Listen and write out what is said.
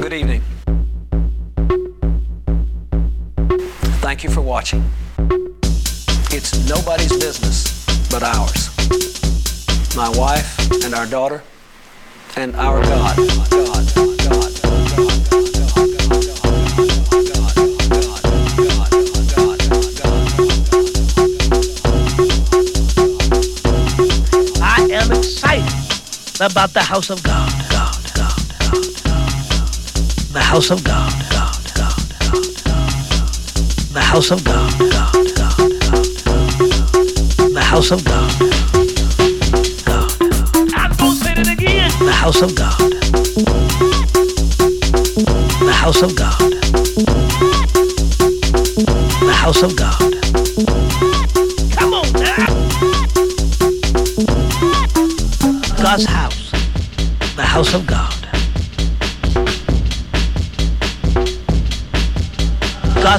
Good evening. Thank you for watching. It's nobody's business but ours. My wife and our daughter and our God. I am excited about the house of God. The house of God. The house of God. The house of God. I'm gonna say it again. The house of God. The house of God. The house of God. Come on now. God's house. The house of God.